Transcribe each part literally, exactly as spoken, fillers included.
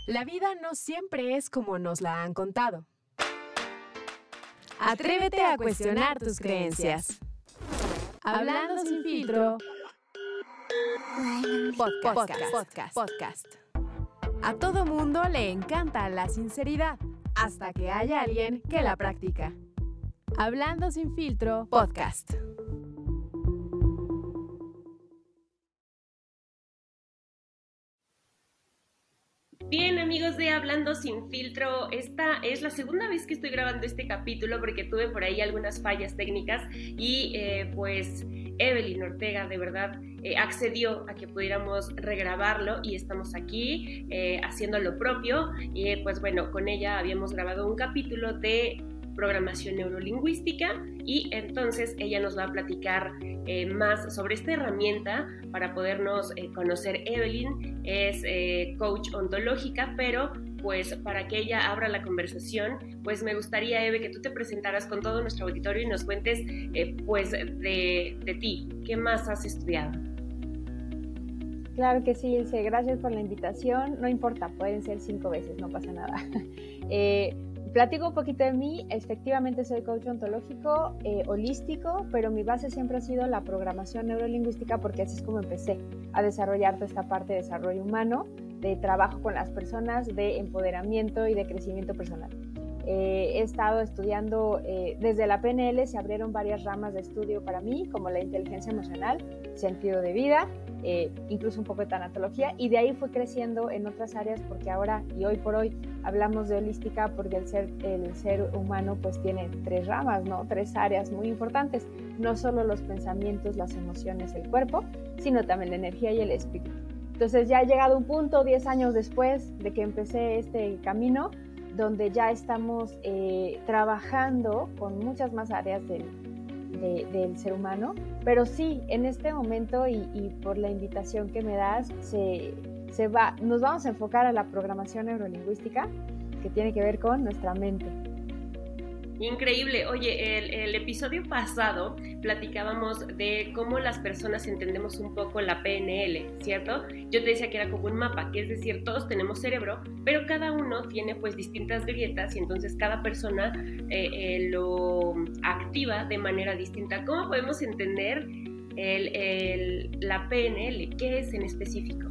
La vida no siempre es como nos la han contado. Atrévete a cuestionar tus creencias. Hablando sin filtro. Podcast, podcast, podcast, podcast. A todo mundo le encanta la sinceridad, hasta que haya alguien que la practica. Hablando sin filtro, podcast. Bien, amigos de Hablando Sin Filtro, esta es la segunda vez que estoy grabando este capítulo porque tuve por ahí algunas fallas técnicas y eh, pues Evelyn Ortega de verdad eh, accedió a que pudiéramos regrabarlo y estamos aquí eh, haciendo lo propio y eh, pues bueno, con ella habíamos grabado un capítulo de programación neurolingüística y entonces ella nos va a platicar eh, más sobre esta herramienta para podernos eh, conocer. Evelyn es eh, coach ontológica, pero pues para que ella abra la conversación, pues me gustaría, Eve, que tú te presentaras con todo nuestro auditorio y nos cuentes eh, pues de, de ti, ¿qué más has estudiado? Claro que sí, Ilse, gracias por la invitación. No importa, pueden ser cinco veces, no pasa nada. eh, Platico un poquito de mí. Efectivamente soy coach ontológico, eh, holístico, pero mi base siempre ha sido la programación neurolingüística porque así es como empecé a desarrollar toda esta parte de desarrollo humano, de trabajo con las personas, de empoderamiento y de crecimiento personal. Eh, he estado estudiando, eh, desde la P N L se abrieron varias ramas de estudio para mí, como la inteligencia emocional, sentido de vida, eh, incluso un poco de tanatología, y de ahí fue creciendo en otras áreas porque ahora y hoy por hoy hablamos de holística porque el ser, el ser humano pues tiene tres ramas, ¿no? Tres áreas muy importantes, no solo los pensamientos, las emociones, el cuerpo, sino también la energía y el espíritu. Entonces ya ha llegado un punto, diez años después de que empecé este camino, donde ya estamos eh, trabajando con muchas más áreas del, de, del ser humano, pero sí, en este momento y, y por la invitación que me das, se, se va, nos vamos a enfocar a la programación neurolingüística, que tiene que ver con nuestra mente. Increíble. Oye, el, el episodio pasado platicábamos de cómo las personas entendemos un poco la P N L, ¿cierto? Yo te decía que era como un mapa, que es decir, todos tenemos cerebro, pero cada uno tiene pues distintas grietas y entonces cada persona eh, eh, lo activa de manera distinta. ¿Cómo podemos entender el, el, la P N L? ¿Qué es en específico?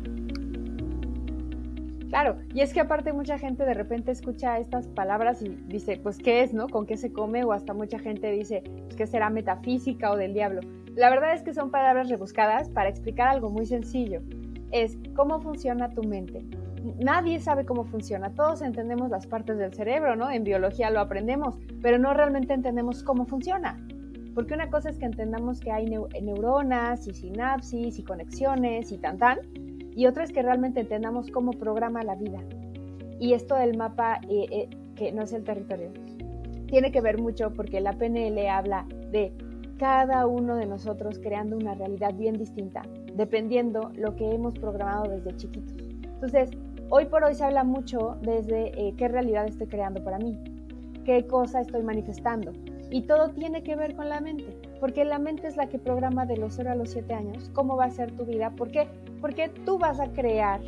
Claro, y es que aparte mucha gente de repente escucha estas palabras y dice, pues, ¿qué es, no? ¿Con qué se come? O hasta mucha gente dice, pues, ¿qué será metafísica o del diablo? La verdad es que son palabras rebuscadas para explicar algo muy sencillo. Es cómo funciona tu mente. Nadie sabe cómo funciona. Todos entendemos las partes del cerebro, ¿no? En biología lo aprendemos, pero no realmente entendemos cómo funciona. Porque una cosa es que entendamos que hay neu- neuronas y sinapsis y conexiones y tan tan, y otra es que realmente entendamos cómo programa la vida. Y esto del mapa, eh, eh, que no es el territorio, tiene que ver mucho porque la P N L habla de cada uno de nosotros creando una realidad bien distinta, dependiendo lo que hemos programado desde chiquitos. Entonces, hoy por hoy se habla mucho desde eh, qué realidad estoy creando para mí, qué cosa estoy manifestando. Y todo tiene que ver con la mente, porque la mente es la que programa de los cero a los siete años cómo va a ser tu vida. ¿Por qué? Porque tú vas a crear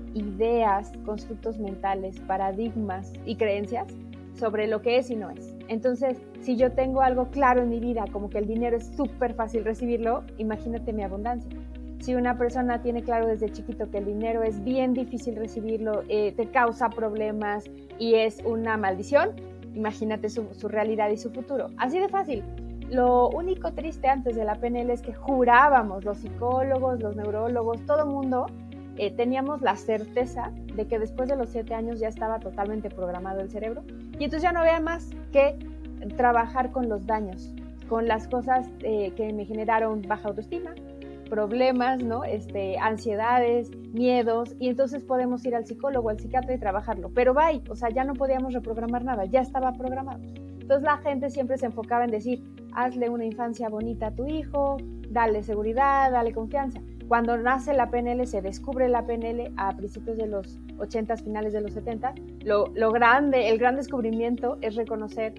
ideas, constructos mentales, paradigmas y creencias sobre lo que es y no es. Entonces, si yo tengo algo claro en mi vida, como que el dinero es súper fácil recibirlo, imagínate mi abundancia. Si una persona tiene claro desde chiquito que el dinero es bien difícil recibirlo, eh, te causa problemas y es una maldición, imagínate su, su realidad y su futuro. Así de fácil. Lo único triste antes de la P N L es que jurábamos, los psicólogos, los neurólogos, todo el mundo, eh, teníamos la certeza de que después de los siete años ya estaba totalmente programado el cerebro y entonces ya no había más que trabajar con los daños, con las cosas eh, que me generaron baja autoestima, problemas, ¿no? este, ansiedades, miedos, y entonces podemos ir al psicólogo, al psiquiatra y trabajarlo. Pero bye, o sea, ya no podíamos reprogramar nada, ya estaba programado. Entonces la gente siempre se enfocaba en decir, hazle una infancia bonita a tu hijo, dale seguridad, dale confianza. Cuando nace la P N L, se descubre la P N L a principios de los ochentas, finales de los setentas, lo, lo grande, el gran descubrimiento es reconocer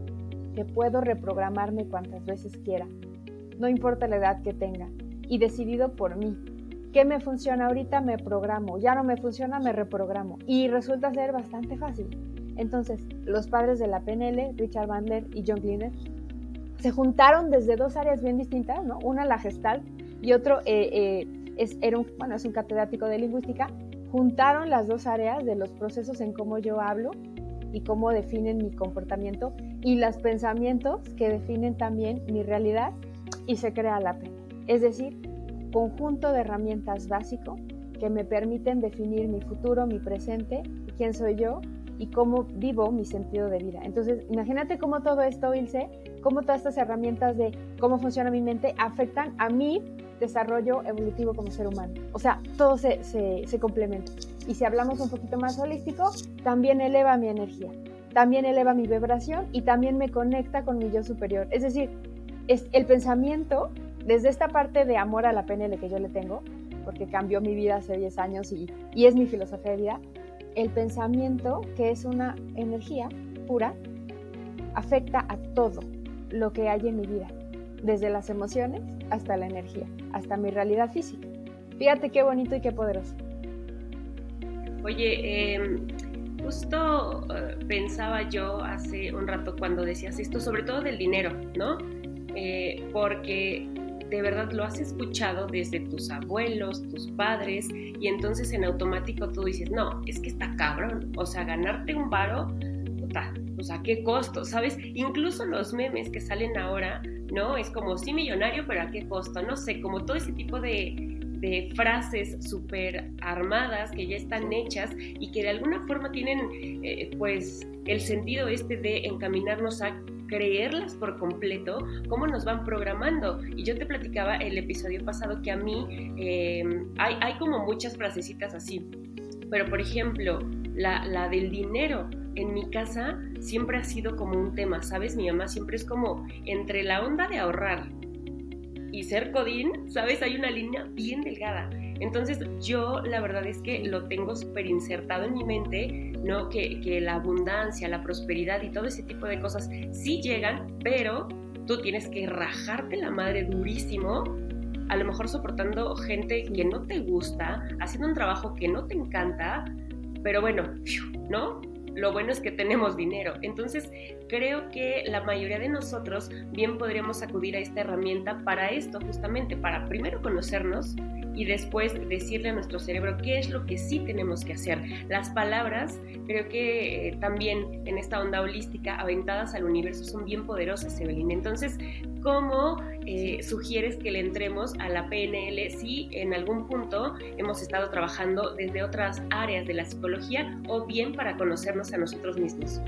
que puedo reprogramarme cuantas veces quiera, no importa la edad que tenga, y decidido por mí. ¿Qué me funciona ahorita? Me programo. Ya no me funciona, me reprogramo. Y resulta ser bastante fácil. Entonces, los padres de la P N L, Richard Bandler y John Gardner, se juntaron desde dos áreas bien distintas, ¿no? Una la Gestalt y otro eh, eh, es, era un, bueno, es un catedrático de lingüística. Juntaron las dos áreas de los procesos en cómo yo hablo y cómo definen mi comportamiento y los pensamientos que definen también mi realidad, y se crea la P N L. Es decir, conjunto de herramientas básico que me permiten definir mi futuro, mi presente, quién soy yo y cómo vivo mi sentido de vida. Entonces, imagínate cómo todo esto, Ilse, cómo todas estas herramientas de cómo funciona mi mente afectan a mi desarrollo evolutivo como ser humano. O sea, todo se, se, se complementa. Y si hablamos un poquito más holístico, también eleva mi energía, también eleva mi vibración y también me conecta con mi yo superior. Es decir, es el pensamiento, desde esta parte de amor a la P N L que yo le tengo, porque cambió mi vida hace diez años y, y es mi filosofía de vida, el pensamiento, que es una energía pura, afecta a todo lo que hay en mi vida, desde las emociones hasta la energía, hasta mi realidad física. Fíjate qué bonito y qué poderoso. Oye, eh, justo uh, pensaba yo hace un rato cuando decías esto, sobre todo del dinero, ¿no? Eh, porque de verdad lo has escuchado desde tus abuelos, tus padres, y entonces en automático tú dices, no, es que está cabrón, o sea, ganarte un varo, puta, o sea, ¿qué costo? ¿Sabes? Incluso los memes que salen ahora, ¿no? Es como, sí, millonario, pero ¿a qué costo? No sé, como todo ese tipo de, de frases súper armadas que ya están hechas y que de alguna forma tienen, eh, pues, el sentido este de encaminarnos a creerlas por completo, cómo nos van programando. Y yo te platicaba el episodio pasado que a mí eh, hay, hay como muchas frasecitas así, pero por ejemplo, la, la del dinero en mi casa siempre ha sido como un tema, ¿sabes? Mi mamá siempre es como entre la onda de ahorrar y ser codín, ¿sabes? Hay una línea bien delgada. Entonces yo la verdad es que lo tengo súper insertado en mi mente, ¿no? Que, que la abundancia, la prosperidad y todo ese tipo de cosas sí llegan, pero tú tienes que rajarte la madre durísimo, a lo mejor soportando gente que no te gusta, haciendo un trabajo que no te encanta, pero bueno, ¿no? Lo bueno es que tenemos dinero. Entonces, creo que la mayoría de nosotros bien podríamos acudir a esta herramienta para esto, justamente, para primero conocernos y después decirle a nuestro cerebro qué es lo que sí tenemos que hacer. Las palabras, creo que eh, también en esta onda holística, aventadas al universo, son bien poderosas, Evelyn. Entonces, ¿cómo eh, sugieres que le entremos a la P N L si en algún punto hemos estado trabajando desde otras áreas de la psicología o bien para conocernos a nosotros mismos?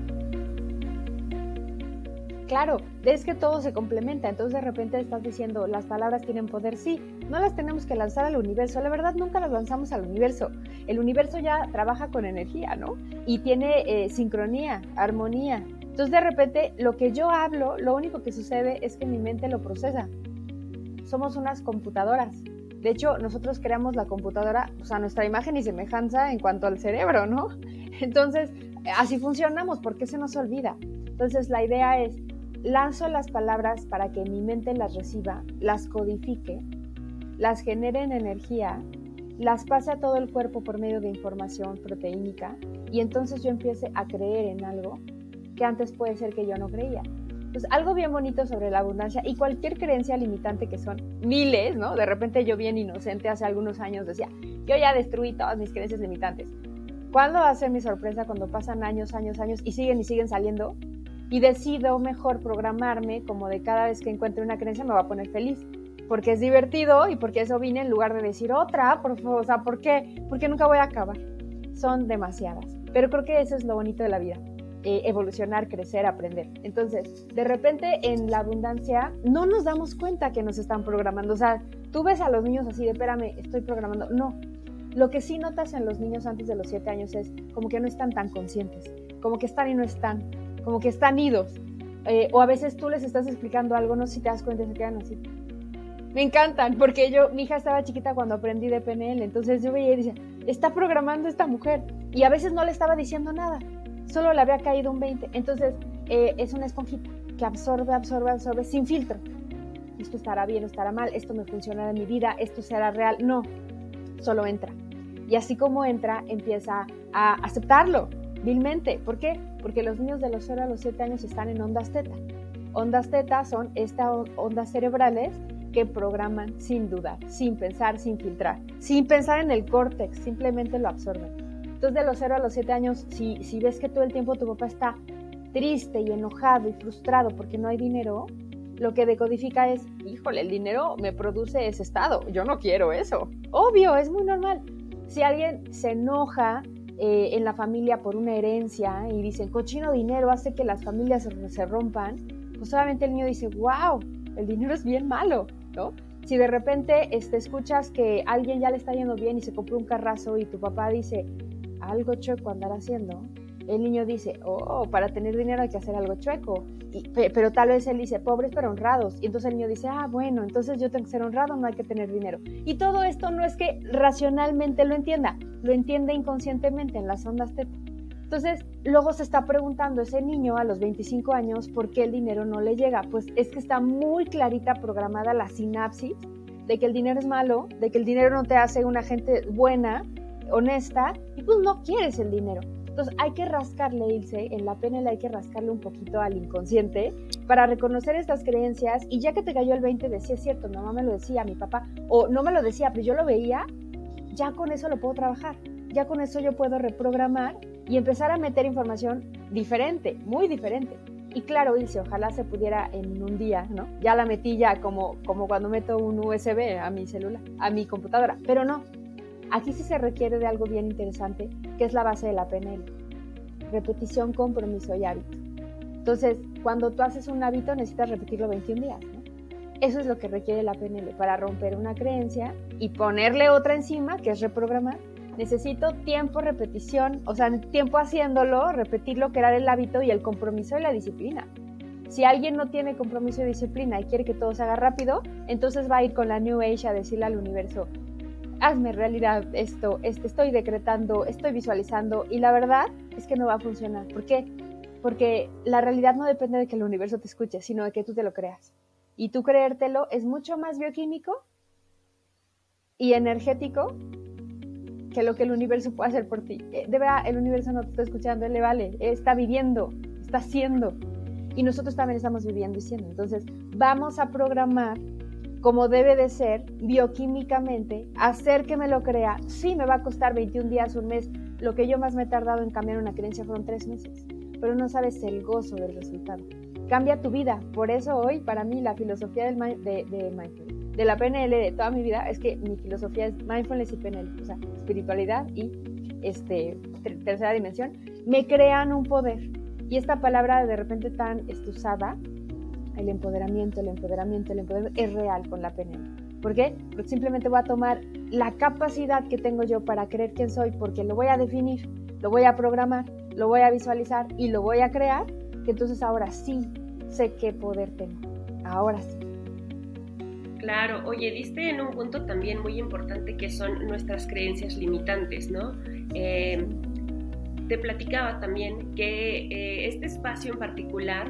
Claro, es que todo se complementa, entonces de repente estás diciendo, las palabras tienen poder, sí, no las tenemos que lanzar al universo, la verdad nunca las lanzamos al universo, el universo ya trabaja con energía, ¿no? Y tiene eh, sincronía, armonía, entonces de repente lo que yo hablo, lo único que sucede es que mi mente lo procesa, somos unas computadoras, de hecho nosotros creamos la computadora, o sea, nuestra imagen y semejanza en cuanto al cerebro, ¿no? Entonces, así funcionamos, ¿por qué se nos olvida? Entonces la idea es, lanzo las palabras para que mi mente las reciba, las codifique, las genere en energía, las pase a todo el cuerpo por medio de información proteínica y entonces yo empiece a creer en algo que antes puede ser que yo no creía. Entonces, algo bien bonito sobre la abundancia y cualquier creencia limitante, que son miles, ¿no? De repente yo bien inocente hace algunos años decía, yo ya destruí todas mis creencias limitantes. ¿Cuándo va a ser mi sorpresa cuando pasan años, años, años y siguen y siguen saliendo? Y decido mejor programarme como de cada vez que encuentre una creencia me va a poner feliz, porque es divertido y porque eso vine en lugar de decir otra, por favor, o sea, ¿por qué? Porque nunca voy a acabar. Son demasiadas, pero creo que eso es lo bonito de la vida, eh, evolucionar, crecer, aprender. Entonces, de repente en la abundancia no nos damos cuenta que nos están programando, o sea, tú ves a los niños así de, espérame, estoy programando, no. Lo que sí notas en los niños antes de los siete años es como que no están tan conscientes, como que están y no están, como que están idos, eh, o a veces tú les estás explicando algo, no sé si te das cuenta y se quedan así. Me encantan, porque yo, mi hija estaba chiquita cuando aprendí de P N L, entonces yo veía y decía, está programando esta mujer, y a veces no le estaba diciendo nada, solo le había caído un veinte, entonces eh, es una esponjita que absorbe, absorbe, absorbe, sin filtro. esto estará bien o estará mal, esto me funcionará en mi vida, esto será real. No, solo entra. Y así como entra, empieza a aceptarlo vilmente. ¿Por qué? Porque los niños de los cero a los siete años están en ondas teta. Ondas teta son estas ondas cerebrales que programan sin dudar, sin pensar, sin filtrar, sin pensar en el córtex, simplemente lo absorben. Entonces, de los cero a los siete años, si, si ves que todo el tiempo tu papá está triste y enojado y frustrado porque no hay dinero, lo que decodifica es, híjole, el dinero me produce ese estado, yo no quiero eso. Obvio, es muy normal. Si alguien se enoja eh, en la familia por una herencia y dicen, cochino dinero hace que las familias se, se rompan, pues obviamente el niño dice, wow, el dinero es bien malo, ¿no? Si de repente este, escuchas que alguien ya le está yendo bien y se compró un carrazo y tu papá dice, algo chueco andar haciendo, el niño dice, oh, para tener dinero hay que hacer algo chueco, y, pero tal vez él dice, pobres pero honrados, y entonces el niño dice, ah, bueno, entonces yo tengo que ser honrado, no hay que tener dinero. Y todo esto no es que racionalmente lo entienda, lo entiende inconscientemente en las ondas teta. Entonces, luego se está preguntando ese niño a los veinticinco años por qué el dinero no le llega. Pues es que está muy clarita programada la sinapsis de que el dinero es malo, de que el dinero no te hace una gente buena, honesta, y pues no quieres el dinero. Entonces hay que rascarle, Ilse, en la P N L hay que rascarle un poquito al inconsciente para reconocer estas creencias, y ya que te cayó el veinte de sí es cierto, mi mamá me lo decía, mi papá, o no me lo decía, pero yo lo veía, ya con eso lo puedo trabajar, ya con eso yo puedo reprogramar y empezar a meter información diferente, muy diferente. Y claro, Ilse, ojalá se pudiera en un día, ¿no? Ya la metí ya como, como cuando meto un U S B a mi celular, a mi computadora, pero no. Aquí sí se requiere de algo bien interesante, que es la base de la P N L. Repetición, compromiso y hábito. Entonces, cuando tú haces un hábito, necesitas repetirlo veintiún días, ¿no? Eso es lo que requiere la P N L para romper una creencia y ponerle otra encima, que es reprogramar. Necesito tiempo, repetición, o sea, tiempo haciéndolo, repetirlo, crear el hábito y el compromiso y la disciplina. Si alguien no tiene compromiso y disciplina y quiere que todo se haga rápido, entonces va a ir con la New Age a decirle al universo, hazme realidad esto, este, estoy decretando, estoy visualizando, y la verdad es que no va a funcionar. ¿Por qué? Porque la realidad no depende de que el universo te escuche, sino de que tú te lo creas. Y tú creértelo es mucho más bioquímico y energético que lo que el universo puede hacer por ti. De verdad, el universo no te está escuchando, él le vale, está viviendo, está haciendo. Y nosotros también estamos viviendo y siendo. Entonces, vamos a programar como debe de ser, bioquímicamente, hacer que me lo crea. Sí, me va a costar veintiún días, un mes. Lo que yo más me he tardado en cambiar una creencia fueron tres meses. Pero no sabes el gozo del resultado. Cambia tu vida. Por eso hoy, para mí, la filosofía del, de, de, mindfulness, de la P N L de toda mi vida, es que mi filosofía es mindfulness y P N L. O sea, espiritualidad y este, tercera dimensión. Me crean un poder. Y esta palabra de repente tan usada, el empoderamiento, el empoderamiento, el empoderamiento, es real con la P N L. ¿Por qué? Porque simplemente voy a tomar la capacidad que tengo yo para creer quién soy, porque lo voy a definir, lo voy a programar, lo voy a visualizar y lo voy a crear, que entonces ahora sí sé qué poder tengo. Ahora sí. Claro, oye, diste en un punto también muy importante que son nuestras creencias limitantes, ¿no? Eh, te platicaba también que eh, este espacio en particular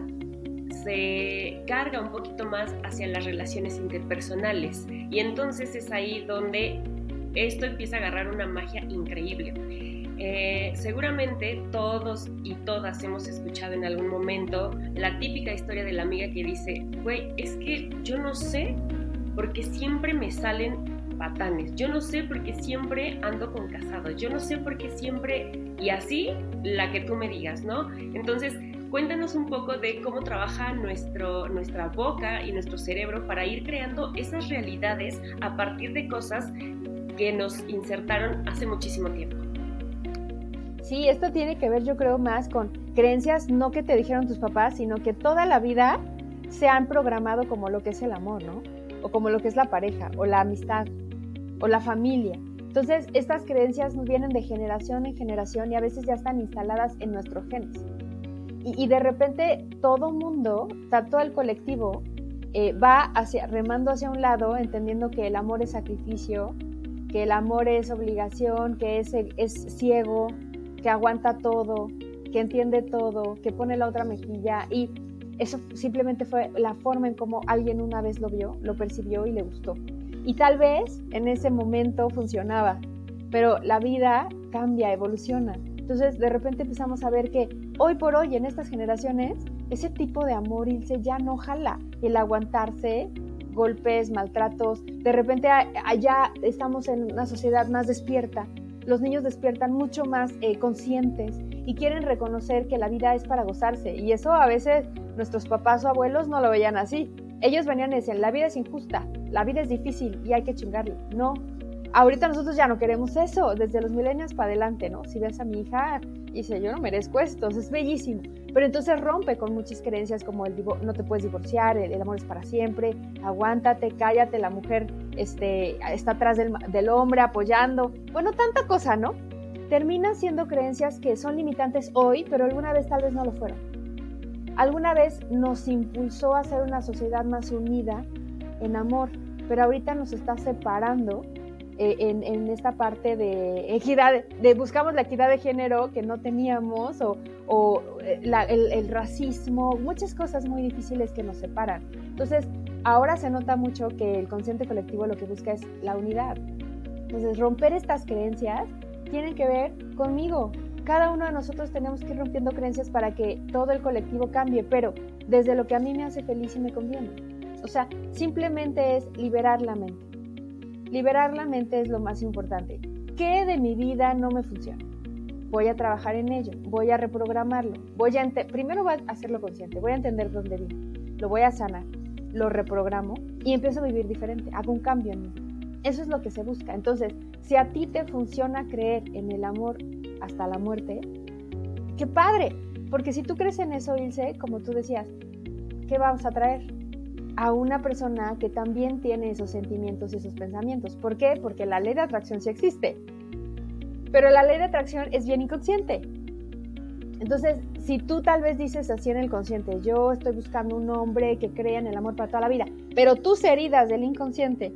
se carga un poquito más hacia las relaciones interpersonales, y entonces es ahí donde esto empieza a agarrar una magia increíble. Eh, seguramente todos y todas hemos escuchado en algún momento la típica historia de la amiga que dice, güey, es que yo no sé porque siempre me salen patanes, yo no sé porque siempre ando con casados, yo no sé porque siempre, y así la que tú me digas, ¿no? Entonces, cuéntanos un poco de cómo trabaja nuestro, nuestra boca y nuestro cerebro para ir creando esas realidades a partir de cosas que nos insertaron hace muchísimo tiempo. Sí, esto tiene que ver, yo creo, más con creencias no que te dijeron tus papás, sino que toda la vida se han programado como lo que es el amor, ¿no? O como lo que es la pareja, o la amistad, o la familia. Entonces, estas creencias nos vienen de generación en generación y a veces ya están instaladas en nuestros genes. Y, y de repente todo mundo, o sea, todo el colectivo eh, va hacia, remando hacia un lado, entendiendo que el amor es sacrificio, que el amor es obligación, que es, es ciego, que aguanta todo, que entiende todo, que pone la otra mejilla. Y eso simplemente fue la forma en cómo alguien una vez lo vio, lo percibió y le gustó. Y tal vez en ese momento funcionaba, pero la vida cambia, evoluciona. Entonces de repente empezamos a ver que hoy por hoy en estas generaciones ese tipo de amor, Ilse, ya no jala. El aguantarse, golpes, maltratos, de repente allá estamos en una sociedad más despierta. Los niños despiertan mucho más eh, conscientes y quieren reconocer que la vida es para gozarse. Y eso a veces nuestros papás o abuelos no lo veían así. Ellos venían y decían, la vida es injusta, la vida es difícil y hay que chingarle. No, ahorita nosotros ya no queremos eso, desde los millennials para adelante, ¿no? Si ves a mi hija, dice, yo no merezco esto, es bellísimo. Pero entonces rompe con muchas creencias como el no te puedes divorciar, el, el amor es para siempre, aguántate, cállate, la mujer este, está atrás del, del hombre apoyando. Bueno, tanta cosa, ¿no? Terminan siendo creencias que son limitantes hoy, pero alguna vez tal vez no lo fueron. Alguna vez nos impulsó a ser una sociedad más unida en amor, pero ahorita nos está separando eh, en, en esta parte de equidad, de buscamos la equidad de género que no teníamos, o, o la, el, el racismo, muchas cosas muy difíciles que nos separan. Entonces, ahora se nota mucho que el consciente colectivo lo que busca es la unidad. Entonces, romper estas creencias tienen que ver conmigo. Cada uno de nosotros tenemos que ir rompiendo creencias para que todo el colectivo cambie, pero desde lo que a mí me hace feliz y me conviene. O sea, simplemente es liberar la mente. Liberar la mente es lo más importante. ¿Qué de mi vida no me funciona? Voy a trabajar en ello, voy a reprogramarlo. Voy a ente- Primero voy a hacerlo consciente, voy a entender dónde vivo, lo voy a sanar, lo reprogramo y empiezo a vivir diferente, hago un cambio en mí. Eso es lo que se busca. Entonces, si a ti te funciona creer en el amor hasta la muerte, ¡qué padre! Porque si tú crees en eso, Ilse, como tú decías, ¿qué vamos a traer? A una persona que también tiene esos sentimientos y esos pensamientos. ¿Por qué? Porque la ley de atracción sí existe. Pero la ley de atracción es bien inconsciente. Entonces, si tú tal vez dices así en el consciente, yo estoy buscando un hombre que crea en el amor para toda la vida, pero tus heridas del inconsciente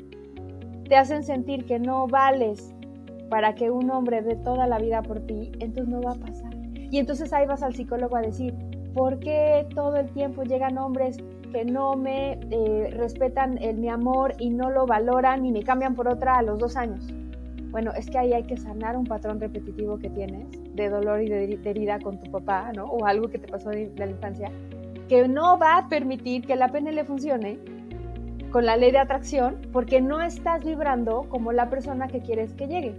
te hacen sentir que no vales para que un hombre dé toda la vida por ti, entonces no va a pasar. Y entonces ahí vas al psicólogo a decir, ¿por qué todo el tiempo llegan hombres que no me eh, respetan el, mi amor y no lo valoran y me cambian por otra a los dos años? Bueno, es que ahí hay que sanar un patrón repetitivo que tienes de dolor y de, de herida con tu papá, ¿no? O algo que te pasó de, de la infancia, que no va a permitir que la P N L funcione con la ley de atracción porque no estás vibrando como la persona que quieres que llegue.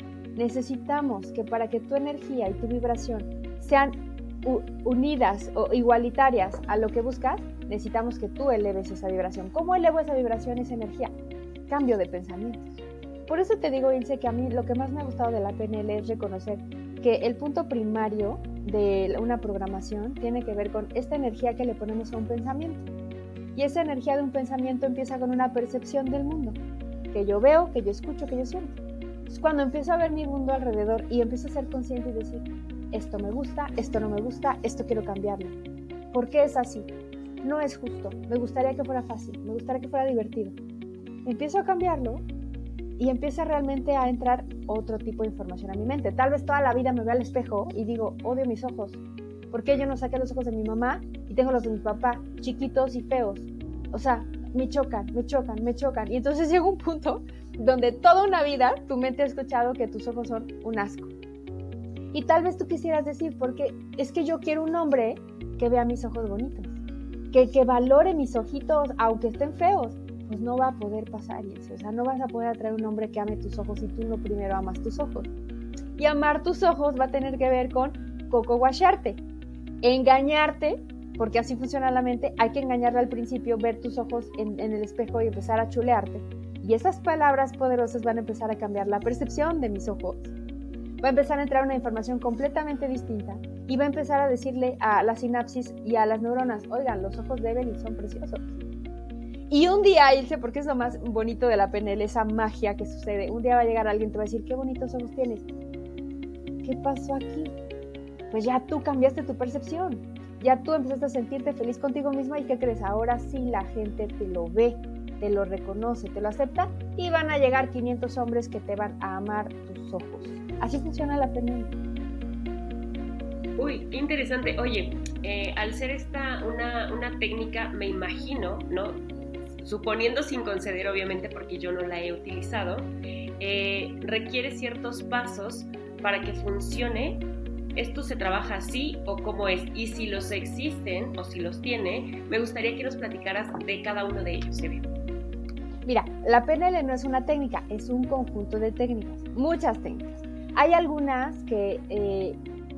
Necesitamos que para que tu energía y tu vibración sean unidas o igualitarias a lo que buscas, necesitamos que tú eleves esa vibración. ¿Cómo elevo esa vibración, esa energía? Cambio de pensamientos. Por eso te digo, Ilse, que a mí lo que más me ha gustado de la P N L es reconocer que el punto primario de una programación tiene que ver con esta energía que le ponemos a un pensamiento. Y esa energía de un pensamiento empieza con una percepción del mundo, que yo veo, que yo escucho, que yo siento. Es cuando empiezo a ver mi mundo alrededor y empiezo a ser consciente y decir, esto me gusta, esto no me gusta, esto quiero cambiarlo. ¿Por qué es así? No es justo, me gustaría que fuera fácil, me gustaría que fuera divertido. Empiezo a cambiarlo y empieza realmente a entrar otro tipo de información a mi mente. Tal vez toda la vida me vea al espejo y digo, odio mis ojos. ¿Por qué yo no saqué los ojos de mi mamá y tengo los de mi papá, chiquitos y feos? O sea, me chocan, me chocan, me chocan. Y entonces llega un punto donde toda una vida tu mente ha escuchado que tus ojos son un asco. Y tal vez tú quisieras decir, porque es que yo quiero un hombre que vea mis ojos bonitos, que, que valore mis ojitos, aunque estén feos. Pues no va a poder pasar eso. O sea, no vas a poder atraer un hombre que ame tus ojos si tú no primero amas tus ojos. Y amar tus ojos va a tener que ver con coco guacharte, engañarte, porque así funciona la mente. Hay que engañarla al principio, ver tus ojos en, en el espejo y empezar a chulearte. Y esas palabras poderosas van a empezar a cambiar la percepción de mis ojos. Va a empezar a entrar una información completamente distinta y va a empezar a decirle a la sinapsis y a las neuronas, oigan, los ojos de Evelyn son preciosos. Y un día, Ilse, porque es lo más bonito de la P N L, esa magia que sucede, un día va a llegar alguien y te va a decir, qué bonitos ojos tienes. ¿Qué pasó aquí? Pues ya tú cambiaste tu percepción, ya tú empezaste a sentirte feliz contigo misma y ¿qué crees? Ahora sí la gente te lo ve, te lo reconoce, te lo acepta y van a llegar quinientos hombres que te van a amar tus ojos. Así funciona la P N L. Uy, qué interesante. Oye, eh, al ser esta una, una técnica, me imagino, ¿no? Suponiendo sin conceder, obviamente, porque yo no la he utilizado, eh, requiere ciertos pasos para que funcione. ¿Esto se trabaja así o cómo es? Y si los existen o si los tiene, me gustaría que nos platicaras de cada uno de ellos, Eve. Mira, la P N L no es una técnica, es un conjunto de técnicas, muchas técnicas. Hay algunas que eh,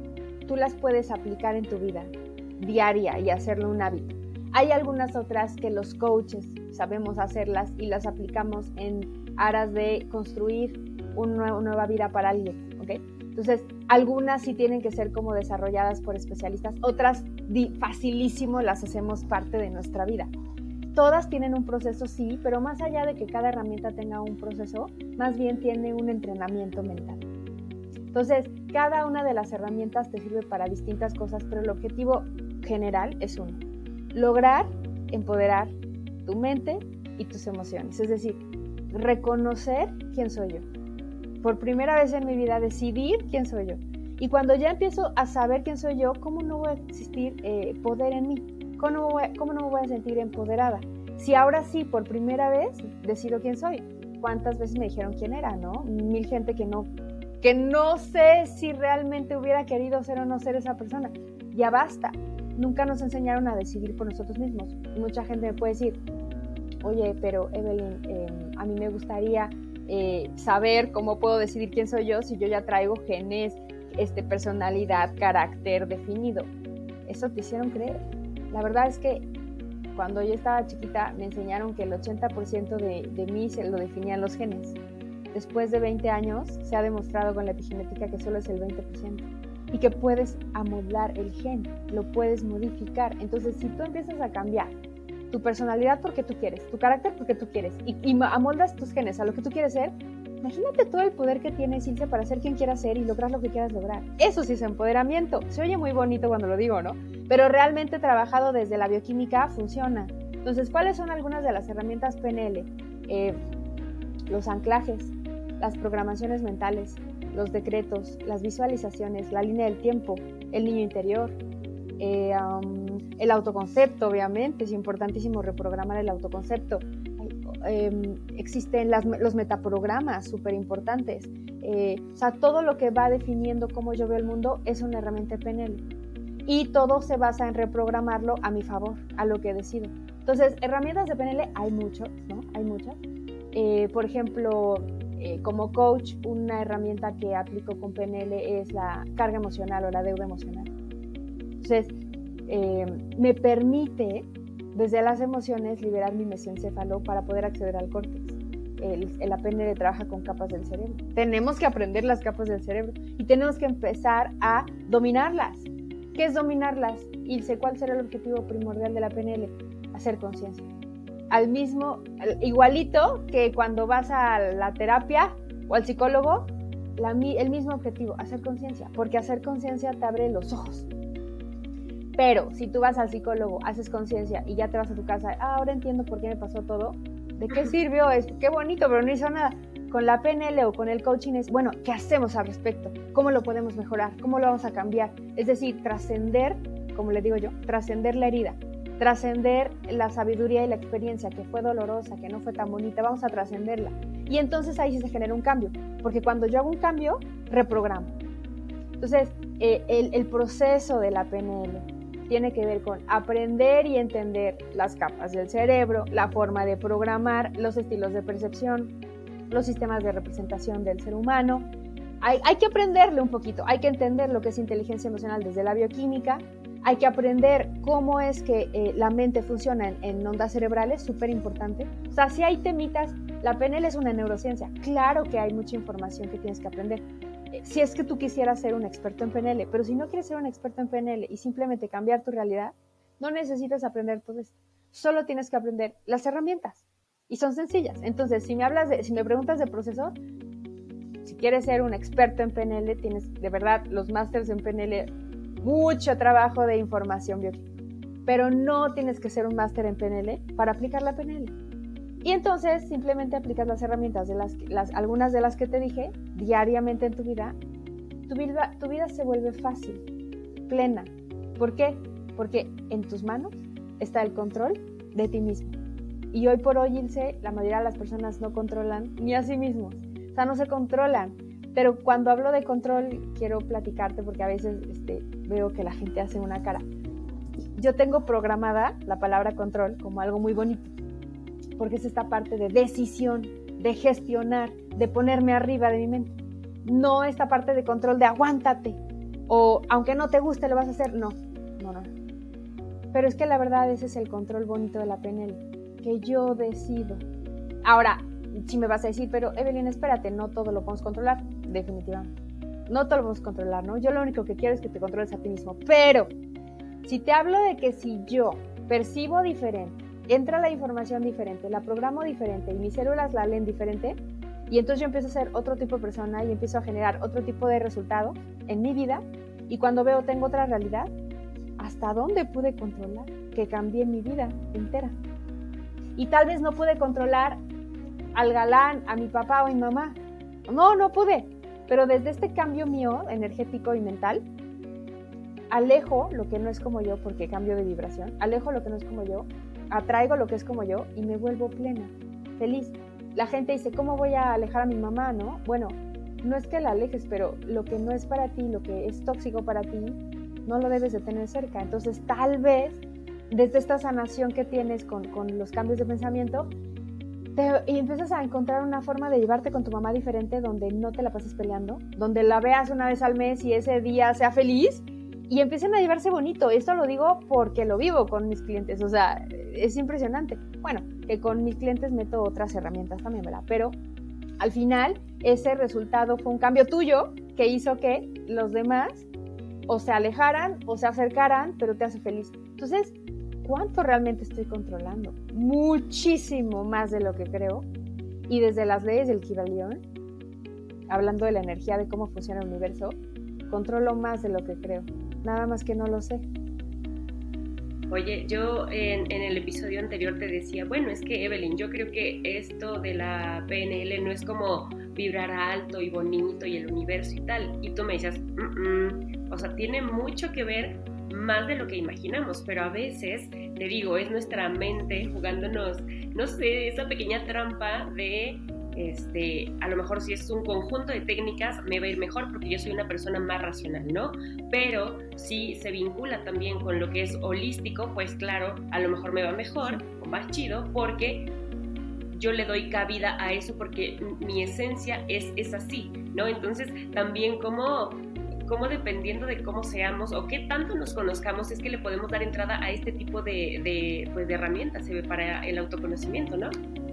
tú las puedes aplicar en tu vida diaria y hacerlo un hábito. Hay algunas otras que los coaches sabemos hacerlas y las aplicamos en aras de construir una nueva vida para alguien, ¿ok? Entonces, algunas sí tienen que ser como desarrolladas por especialistas, otras facilísimo las hacemos parte de nuestra vida. Todas tienen un proceso, sí, pero más allá de que cada herramienta tenga un proceso, más bien tiene un entrenamiento mental. Entonces, cada una de las herramientas te sirve para distintas cosas, pero el objetivo general es uno: lograr empoderar tu mente y tus emociones. Es decir, reconocer quién soy yo. Por primera vez en mi vida, decidir quién soy yo. Y cuando ya empiezo a saber quién soy yo, ¿cómo no va a existir eh, poder en mí? ¿Cómo no, voy, ¿Cómo no me voy a sentir empoderada? Si ahora sí, por primera vez, decido quién soy. ¿Cuántas veces me dijeron quién era, no? Mil gente que no, que no sé si realmente hubiera querido ser o no ser esa persona. Ya basta. Nunca nos enseñaron a decidir por nosotros mismos. Y mucha gente me puede decir, oye, pero Evelyn, eh, a mí me gustaría eh, saber cómo puedo decidir quién soy yo si yo ya traigo genes, este, personalidad, carácter definido. Eso te hicieron creer. La verdad es que cuando yo estaba chiquita me enseñaron que el ochenta por ciento de, de mí se lo definían los genes. Después de veinte años se ha demostrado con la epigenética que solo es el veinte por ciento y que puedes amoldar el gen, lo puedes modificar. Entonces, si tú empiezas a cambiar tu personalidad porque tú quieres, tu carácter porque tú quieres y, y amoldas tus genes a lo que tú quieres ser, imagínate todo el poder que tienes, Ilse, para ser quien quieras ser y lograr lo que quieras lograr. Eso sí es empoderamiento. Se oye muy bonito cuando lo digo, ¿no? Pero realmente trabajado desde la bioquímica funciona. Entonces, ¿cuáles son algunas de las herramientas P N L? Eh, los anclajes, las programaciones mentales, los decretos, las visualizaciones, la línea del tiempo, el niño interior, eh, um, el autoconcepto, obviamente, es importantísimo reprogramar el autoconcepto. Eh, existen las, los metaprogramas súper importantes. Eh, o sea, todo lo que va definiendo cómo yo veo el mundo es una herramienta P N L. Y todo se basa en reprogramarlo a mi favor, a lo que decido. Entonces, herramientas de P N L hay muchas, ¿no? Hay muchas. Eh, por ejemplo, eh, como coach, una herramienta que aplico con P N L es la carga emocional o la deuda emocional. Entonces, eh, me permite desde las emociones liberar mi mesencéfalo para poder acceder al córtex. El, el A P N L trabaja con capas del cerebro. Tenemos que aprender las capas del cerebro y tenemos que empezar a dominarlas. ¿Qué es dominarlas? Y sé cuál será el objetivo primordial de la P N L: hacer conciencia. Al mismo, igualito que cuando vas a la terapia o al psicólogo, la, el mismo objetivo, hacer conciencia, porque hacer conciencia te abre los ojos. Pero si tú vas al psicólogo, haces conciencia y ya te vas a tu casa, ah, ahora entiendo por qué me pasó todo, ¿de qué sirvió? Es, qué bonito, pero no hizo nada. Con la P N L o con el coaching es, bueno, ¿qué hacemos al respecto? ¿Cómo lo podemos mejorar? ¿Cómo lo vamos a cambiar? Es decir, trascender, como le digo yo, trascender la herida, trascender la sabiduría y la experiencia que fue dolorosa, que no fue tan bonita, vamos a trascenderla. Y entonces ahí sí se genera un cambio, porque cuando yo hago un cambio, reprogramo. Entonces, eh, el, el proceso de la P N L tiene que ver con aprender y entender las capas del cerebro, la forma de programar, los estilos de percepción, los sistemas de representación del ser humano. Hay, hay que aprenderle un poquito, hay que entender lo que es inteligencia emocional desde la bioquímica, hay que aprender cómo es que eh, la mente funciona en, en ondas cerebrales, súper importante. O sea, si hay temitas, la P N L es una neurociencia, claro que hay mucha información que tienes que aprender. Si es que tú quisieras ser un experto en P N L, pero si no quieres ser un experto en P N L y simplemente cambiar tu realidad, no necesitas aprender todo esto. Solo tienes que aprender las herramientas y son sencillas. Entonces, si me hablas de, si me preguntas de proceso, si quieres ser un experto en P N L, tienes de verdad los másters en P N L, mucho trabajo de información bioquímica, pero no tienes que ser un máster en P N L para aplicar la P N L. Y entonces simplemente aplicas las herramientas, de las, las, algunas de las que te dije, diariamente en tu vida. Tu vida, tu vida se vuelve fácil. plena. ¿Por qué? Porque en tus manos está el control de ti mismo. Y hoy por hoy, Ilse, la mayoría de las personas no controlan ni a sí mismos. O sea, no se controlan. Pero cuando hablo de control, quiero platicarte porque a veces este, veo que la gente hace una cara. Yo tengo programada la palabra control como algo muy bonito, porque es esta parte de decisión, de gestionar, de ponerme arriba de mi mente. No esta parte de control de aguántate, o aunque no te guste lo vas a hacer. No, no, no. Pero es que la verdad ese es el control bonito de la P N L, que yo decido. Ahora, si me vas a decir, pero Evelyn, espérate, no todo lo podemos controlar. Definitivamente. No todo lo podemos controlar, ¿no? Yo lo único que quiero es que te controles a ti mismo. Pero, si te hablo de que si yo percibo diferente, entra la información diferente, la programo diferente y mis células la leen diferente, y entonces yo empiezo a ser otro tipo de persona y empiezo a generar otro tipo de resultado en mi vida, y cuando veo tengo otra realidad, ¿hasta dónde pude controlar? Que cambié mi vida entera. Y tal vez no pude controlar al galán, a mi papá o a mi mamá. No, no pude. Pero desde este cambio mío, energético y mental, alejo lo que no es como yo, porque cambio de vibración, alejo lo que no es como yo, atraigo lo que es como yo y me vuelvo plena, feliz. La gente dice, ¿cómo voy a alejar a mi mamá, no? Bueno, no es que la alejes, pero lo que no es para ti, lo que es tóxico para ti, no lo debes de tener cerca. Entonces, tal vez, desde esta sanación que tienes con, con los cambios de pensamiento, te, y empiezas a encontrar una forma de llevarte con tu mamá diferente, donde no te la pases peleando, donde la veas una vez al mes y ese día sea feliz, y empiecen a llevarse bonito. Esto lo digo porque lo vivo con mis clientes, o sea, es impresionante. Bueno, que con mis clientes meto otras herramientas también, ¿verdad? Pero al final, ese resultado fue un cambio tuyo que hizo que los demás o se alejaran o se acercaran, pero te hace feliz. Entonces, ¿cuánto realmente estoy controlando? Muchísimo más de lo que creo. Y desde las leyes del Kybalión, hablando de la energía, de cómo funciona el universo, controlo más de lo que creo. Nada más que no lo sé. Oye, yo en, en el episodio anterior te decía, bueno, es que Evelyn, yo creo que esto de la P N L no es como vibrar alto y bonito y el universo y tal. Y tú me decías, mm-mm. O sea, tiene mucho que ver más de lo que imaginamos, pero a veces, te digo, es nuestra mente jugándonos, no sé, esa pequeña trampa de... Este, a lo mejor si es un conjunto de técnicas me va a ir mejor porque yo soy una persona más racional, ¿no? Pero si se vincula también con lo que es holístico, pues claro, a lo mejor me va mejor o más chido porque yo le doy cabida a eso porque mi esencia es, es así, ¿no? Entonces también como, como dependiendo de cómo seamos o qué tanto nos conozcamos es que le podemos dar entrada a este tipo de, de, pues de herramientas para el autoconocimiento, ¿no?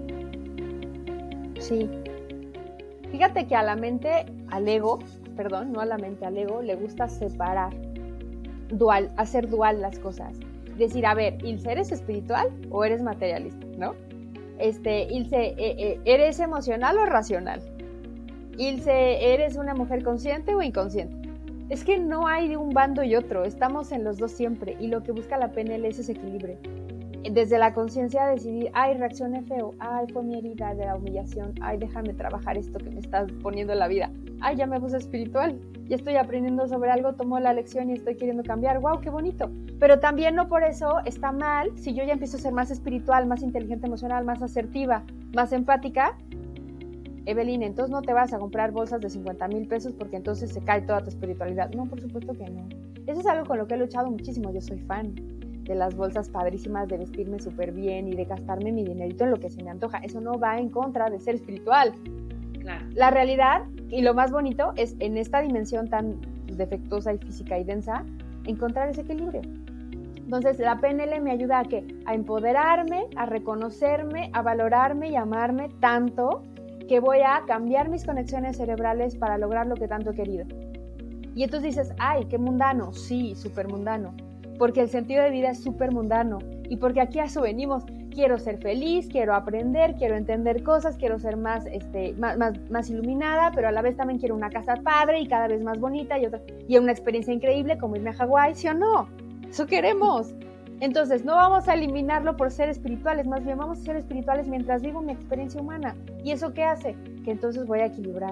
Sí. Fíjate que a la mente, al ego, perdón, no a la mente, al ego, le gusta separar, dual, hacer dual las cosas. Decir, a ver, Ilse, ¿eres espiritual o eres materialista? ¿No? Este, Ilse, eh, eh, ¿eres emocional o racional? Ilse, ¿eres una mujer consciente o inconsciente? Es que no hay de un bando y otro, estamos en los dos siempre, y lo que busca la P N L es ese equilibrio. Desde la conciencia decidir, ay, reaccioné feo, ay, fue mi herida de la humillación, ay, déjame trabajar esto que me estás poniendo en la vida, ay, ya me puse espiritual, ya estoy aprendiendo sobre algo, tomo la lección y estoy queriendo cambiar, wow, qué bonito. Pero también no por eso está mal si yo ya empiezo a ser más espiritual, más inteligente emocional, más asertiva, más empática. Evelyn, entonces no te vas a comprar bolsas de cincuenta mil pesos porque entonces se cae toda tu espiritualidad. No, por supuesto que no. Eso es algo con lo que he luchado muchísimo, yo soy fan de las bolsas padrísimas, de vestirme súper bien y de gastarme mi dinerito en lo que se me antoja. Eso no va en contra de ser espiritual. Claro. La realidad, y lo más bonito, es en esta dimensión tan defectuosa y física y densa, encontrar ese equilibrio. Entonces, la P N L me ayuda a ¿qué? A empoderarme, a reconocerme, a valorarme y amarme tanto que voy a cambiar mis conexiones cerebrales para lograr lo que tanto he querido. Y entonces dices, ay, qué mundano. Sí, súper mundano. Porque el sentido de vida es súper mundano y porque aquí a eso venimos. Quiero ser feliz, quiero aprender, quiero entender cosas, quiero ser más, este, más, más, más iluminada, pero a la vez también quiero una casa padre y cada vez más bonita y, otra, y una experiencia increíble como irme a Hawái, ¿sí o no? Eso queremos. Entonces no vamos a eliminarlo por ser espirituales, más bien vamos a ser espirituales mientras vivo mi experiencia humana. ¿Y eso qué hace? Que entonces voy a equilibrar.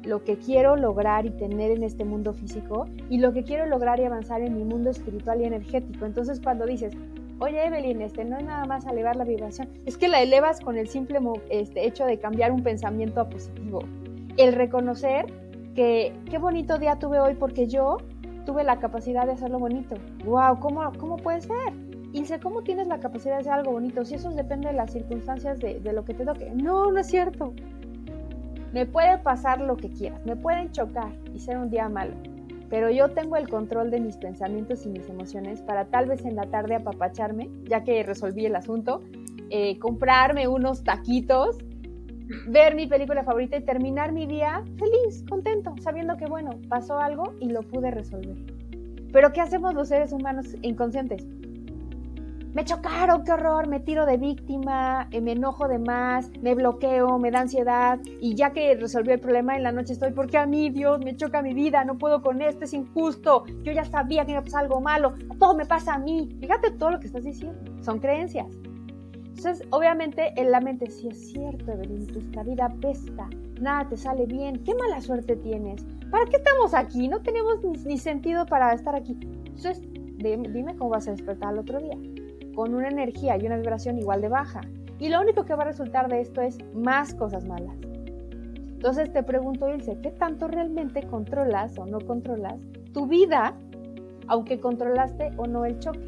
lo que quiero lograr y tener en este mundo físico y lo que quiero lograr y avanzar en mi mundo espiritual y energético. Entonces cuando dices, oye Evelyn, este, no es nada más elevar la vibración, es que la elevas con el simple este, hecho de cambiar un pensamiento a positivo. El reconocer que qué bonito día tuve hoy porque yo tuve la capacidad de hacerlo bonito. ¡Wow! ¿Cómo, cómo puede ser? Ilse, ¿cómo tienes la capacidad de hacer algo bonito? Si eso depende de las circunstancias de, de lo que te toque. No, no es cierto. Me puede pasar lo que quieras, me pueden chocar y ser un día malo, pero yo tengo el control de mis pensamientos y mis emociones para tal vez en la tarde apapacharme, ya que resolví el asunto, eh, comprarme unos taquitos, ver mi película favorita y terminar mi día feliz, contento, sabiendo que bueno, pasó algo y lo pude resolver. Pero ¿qué hacemos los seres humanos inconscientes? Me chocaron, qué horror, me tiro de víctima, me enojo de más, me bloqueo, me da ansiedad y ya que resolví el problema en la noche estoy, ¿por qué a mí, Dios, me choca mi vida? No puedo con esto, es injusto, yo ya sabía que me iba a pasar algo malo, todo me pasa a mí. Fíjate todo lo que estás diciendo, son creencias. Entonces, obviamente, en la mente, sí es cierto, Evelyn, nuestra vida apesta, nada te sale bien, qué mala suerte tienes, ¿para qué estamos aquí? No tenemos ni, ni sentido para estar aquí. Entonces, dime, dime cómo vas a despertar al otro día, con una energía y una vibración igual de baja. Y lo único que va a resultar de esto es más cosas malas. Entonces te pregunto, Ilse, ¿qué tanto realmente controlas o no controlas tu vida, aunque controlaste o no el choque?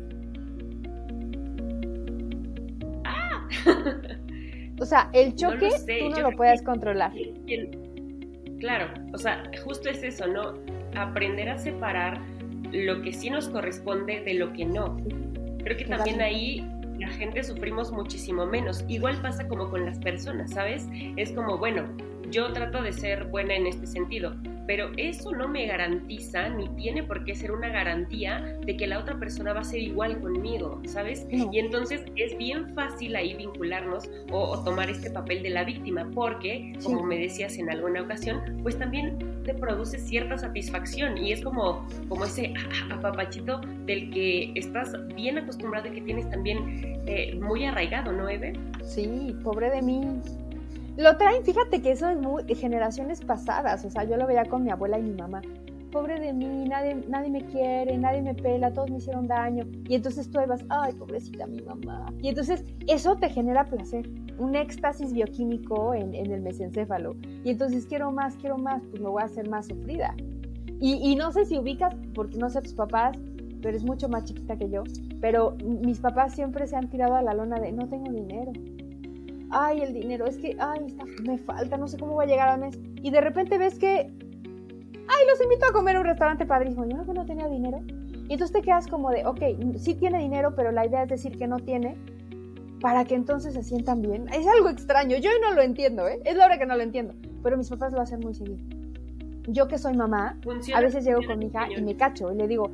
¡Ah! O sea, el choque no sé. tú no Yo lo creo puedes que, controlar. Que, claro, o sea, justo es eso, ¿no? Aprender a separar lo que sí nos corresponde de lo que no. Creo que también ahí la gente sufrimos muchísimo menos. Igual pasa como con las personas, ¿sabes? Es como, bueno, yo trato de ser buena en este sentido, pero eso no me garantiza, ni tiene por qué ser una garantía de que la otra persona va a ser igual conmigo, ¿sabes? No. Y entonces es bien fácil ahí vincularnos o, o tomar este papel de la víctima, porque, sí, como me decías en alguna ocasión, pues también te produce cierta satisfacción y es como, como ese apapachito del que estás bien acostumbrado y que tienes también eh, muy arraigado, ¿no, Eve? Sí, pobre de mí. Lo traen, fíjate que eso es muy de generaciones pasadas, o sea, yo lo veía con mi abuela y mi mamá. Pobre de mí, nadie, nadie me quiere, nadie me pela, todos me hicieron daño. Y entonces tú ahí vas, ay, pobrecita mi mamá. Y entonces eso te genera placer, un éxtasis bioquímico en, en el mesencéfalo. Y entonces quiero más, quiero más, pues me voy a hacer más sufrida. Y, y no sé si ubicas, porque no sé tus papás, pero eres mucho más chiquita que yo, pero mis papás siempre se han tirado a la lona de no tengo dinero. Ay, el dinero, es que, ay, está, me falta, no sé cómo voy a llegar al mes. Y de repente ves que, ay, los invito a comer a un restaurante padrísimo. Yo no, que no tenía dinero. Y entonces te quedas como de, ok, sí tiene dinero, pero la idea es decir que no tiene, para que entonces se sientan bien. Es algo extraño, yo no lo entiendo, ¿eh? Es la hora que no lo entiendo. Pero mis papás lo hacen muy seguido. Yo que soy mamá, funciona, a veces llego con mi hija y me cacho y le digo,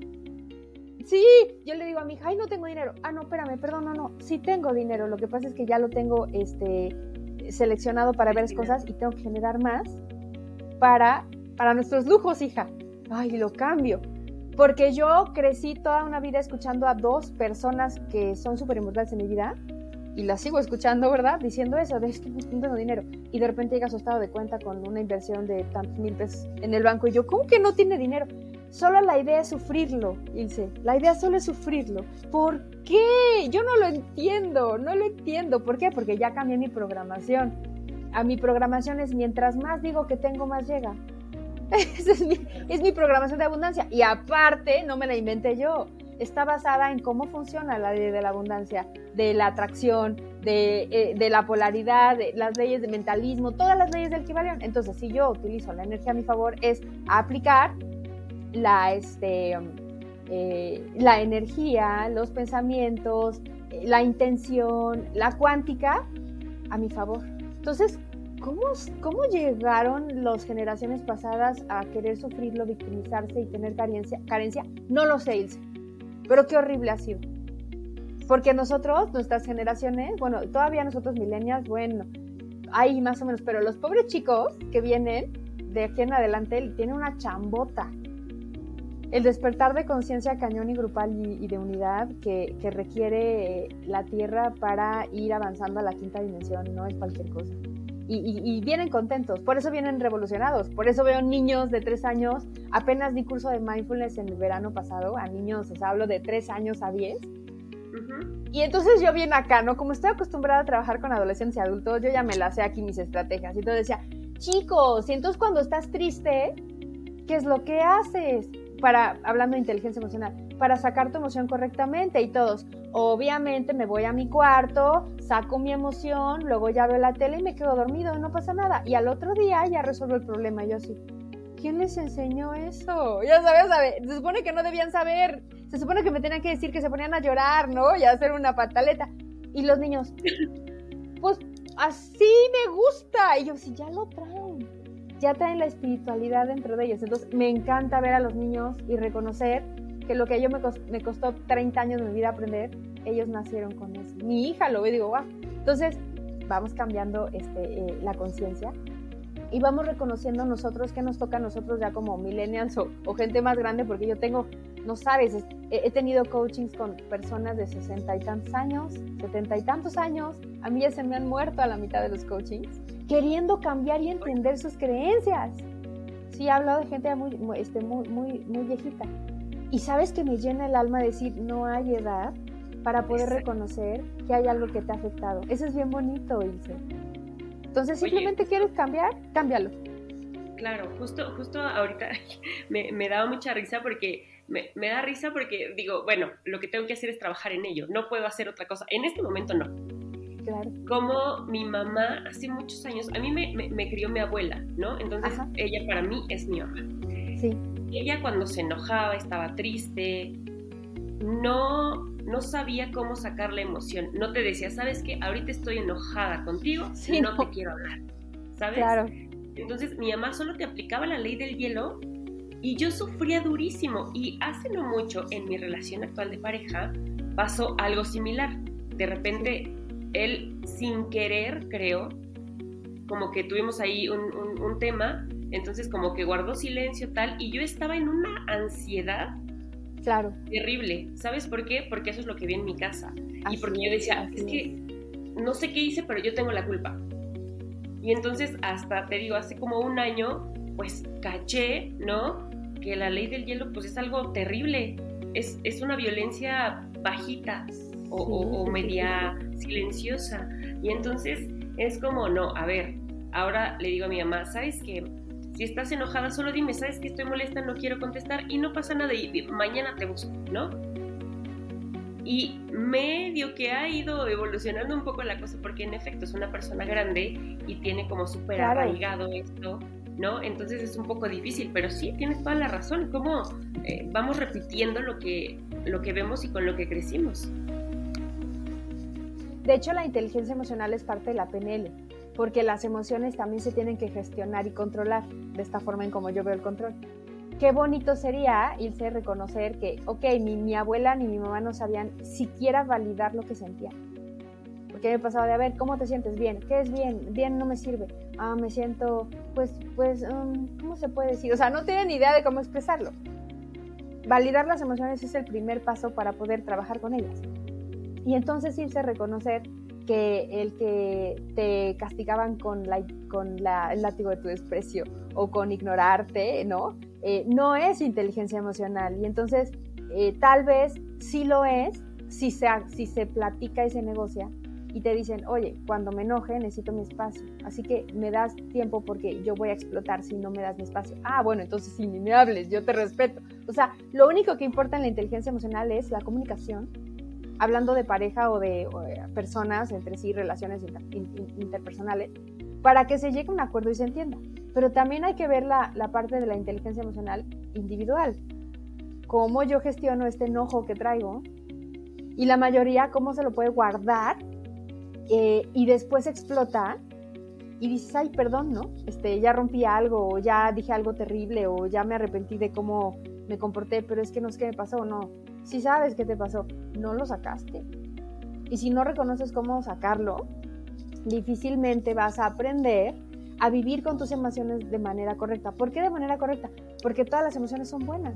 sí, yo le digo a mi hija, ay, no tengo dinero. Ah, no, espérame, perdón, no, no, sí tengo dinero. Lo que pasa es que ya lo tengo este, seleccionado para ver cosas y tengo que generar más para, para nuestros lujos, hija. Ay, lo cambio. Porque yo crecí toda una vida escuchando a dos personas que son súper importantes en mi vida y las sigo escuchando, ¿verdad? Diciendo eso, de es que no tengo dinero. Y de repente llega a su estado de cuenta con una inversión de tantos mil pesos en el banco y yo, ¿cómo que no tiene dinero? Solo la idea es sufrirlo, Ilse. La idea solo es sufrirlo. ¿Por qué? Yo no lo entiendo, no lo entiendo. ¿Por qué? Porque ya cambié mi programación. A mi programación es mientras más digo que tengo, más llega. Esa es mi, es mi programación de abundancia. Y aparte, no me la inventé yo. Está basada en cómo funciona la ley de la abundancia, de la atracción, de, eh, de la polaridad, de las leyes de mentalismo, todas las leyes del Kybalión. Entonces, si yo utilizo la energía a mi favor, es aplicar la, este, eh, la energía, los pensamientos, la intención, la cuántica a mi favor. Entonces, ¿cómo, cómo llegaron las generaciones pasadas a querer sufrirlo, victimizarse y tener carencia? carencia? No lo sé, Ilse, pero qué horrible ha sido. Porque nosotros, nuestras generaciones, bueno, todavía nosotros millennials, bueno, hay más o menos, pero los pobres chicos que vienen de aquí en adelante tienen una chambota. El despertar de conciencia cañón y grupal y, y de unidad que, que requiere la Tierra para ir avanzando a la quinta dimensión no es cualquier cosa. Y, y, y vienen contentos, por eso vienen revolucionados, por eso veo niños de tres años, apenas di curso de mindfulness en el verano pasado, a niños, o sea, hablo de tres años a diez, uh-huh. Y entonces yo bien acá, ¿no? Como estoy acostumbrada a trabajar con adolescentes y adultos, yo ya me las sé aquí mis estrategias, y entonces decía, chicos, y entonces cuando estás triste, ¿qué es lo que haces? Para, hablando de inteligencia emocional, para sacar tu emoción correctamente, y todos, obviamente me voy a mi cuarto, saco mi emoción, luego ya veo la tele y me quedo dormido, no pasa nada, y al otro día ya resuelvo el problema. Yo así, ¿quién les enseñó eso? Ya sabes, sabe, se supone que no debían saber, se supone que me tenían que decir que se ponían a llorar, ¿no? Y a hacer una pataleta, y los niños, pues así me gusta, y yo, sí, ya lo traen, ya traen la espiritualidad dentro de ellos. Entonces me encanta ver a los niños y reconocer que lo que yo me, cost- me costó treinta años de mi vida aprender, ellos nacieron con eso. Mi hija lo ve y digo, wow. Entonces vamos cambiando este, eh, la conciencia y vamos reconociendo nosotros qué nos toca a nosotros ya como millennials o, o gente más grande, porque yo tengo, no sabes, es, he, he tenido coachings con personas de sesenta y tantos años, setenta y tantos años, a mí ya se me han muerto a la mitad de los coachings, queriendo cambiar y entender sus creencias. Sí, he hablado de gente muy, muy, este, muy, muy, muy viejita. Y sabes que me llena el alma decir, no hay edad para poder Exacto. reconocer que hay algo que te ha afectado. Eso es bien bonito, Ilse. Entonces, simplemente Oye, quieres cambiar, cámbialo. Claro, justo, justo ahorita me, me daba mucha risa porque me, me da risa porque digo, bueno, lo que tengo que hacer es trabajar en ello, no puedo hacer otra cosa. En este momento no. Claro. Como mi mamá hace muchos años, a mí me, me, me crió mi abuela, ¿no? Entonces Ajá. ella para mí es mi mamá. Sí. Ella cuando se enojaba, estaba triste, no, no sabía cómo sacar la emoción. No te decía, ¿sabes qué? Ahorita estoy enojada contigo, sí, no, no te quiero hablar, ¿sabes? Claro. Entonces mi mamá solo te aplicaba la ley del hielo y yo sufría durísimo. Y hace no mucho, en mi relación actual de pareja, pasó algo similar. De repente, él sin querer, creo, como que tuvimos ahí un, un, un tema, entonces como que guardó silencio tal, y yo estaba en una ansiedad claro. terrible. ¿Sabes por qué? Porque eso es lo que vi en mi casa. Así y porque yo decía, es, es que no sé qué hice, pero yo tengo la culpa. Y entonces hasta, te digo, hace como un año, pues caché, ¿no? Que la ley del hielo pues es algo terrible. Es, es una violencia bajita o, sí, o, o media sí. silenciosa. Y entonces es como, no, a ver, ahora le digo a mi mamá, ¿sabes qué? Si estás enojada, solo dime, ¿sabes que estoy molesta? No quiero contestar y no pasa nada y mañana te busco, ¿no? Y medio que ha ido evolucionando un poco la cosa porque en efecto es una persona grande y tiene como súper claro. arraigado esto, ¿no? Entonces es un poco difícil, pero sí, tienes toda la razón, como eh, vamos repitiendo lo que, lo que vemos y con lo que crecimos. De hecho, la inteligencia emocional es parte de la P N L, porque las emociones también se tienen que gestionar y controlar, de esta forma en como yo veo el control. Qué bonito sería irse a reconocer que, ok, ni mi abuela ni mi mamá no sabían siquiera validar lo que sentían. Porque me pasaba de, a ver, ¿cómo te sientes? Bien. ¿Qué es bien? Bien no me sirve. Ah, me siento, pues, pues, um, ¿cómo se puede decir? O sea, no tienen ni idea de cómo expresarlo. Validar las emociones es el primer paso para poder trabajar con ellas. Y entonces irse a reconocer que el que te castigaban con, la, con la, el látigo de tu desprecio o con ignorarte, ¿no? Eh, no es inteligencia emocional. Y entonces, eh, tal vez sí lo es si se, si se platica y se negocia y te dicen, oye, cuando me enoje necesito mi espacio, así que me das tiempo porque yo voy a explotar si no me das mi espacio. Ah, bueno, entonces sí, ni me hables, yo te respeto. O sea, lo único que importa en la inteligencia emocional es la comunicación, hablando de pareja o de, o de personas entre sí, relaciones inter, inter, interpersonales, para que se llegue a un acuerdo y se entienda. Pero también hay que ver la, la parte de la inteligencia emocional individual. Cómo yo gestiono este enojo que traigo y la mayoría cómo se lo puede guardar eh, y después explota y dices, ay, perdón, ¿no? Este, ya rompí algo o ya dije algo terrible o ya me arrepentí de cómo me comporté, pero es que no es que me pasó, no. Si sabes qué te pasó, no lo sacaste. Y si no reconoces cómo sacarlo, difícilmente vas a aprender a vivir con tus emociones de manera correcta. ¿Por qué de manera correcta? Porque todas las emociones son buenas.